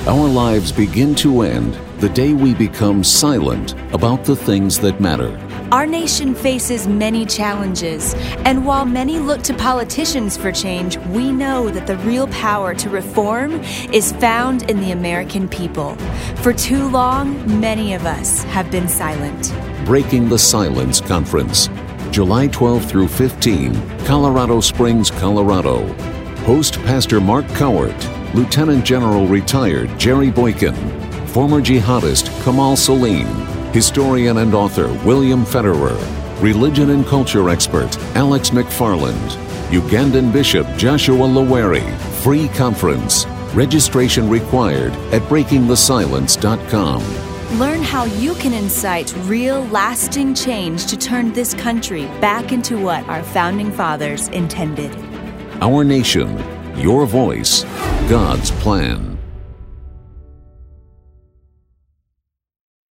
Our lives begin to end the day we become silent about the things that matter. Our nation faces many challenges, and while many look to politicians for change, we know that the real power to reform is found in the American people. For too long, many of us have been silent. Breaking the Silence Conference, July 12 through 15, Colorado Springs, Colorado. Host Pastor Mark Cowart, Lieutenant General Retired Jerry Boykin, former jihadist Kamal Salim, historian and author William Federer, religion and culture expert Alex McFarland, Ugandan Bishop Joshua Loweri. Free conference. Registration required at breakingthesilence.com. Learn how you can incite real, lasting change to turn this country back into what our founding fathers intended. Our nation, your voice, God's plan.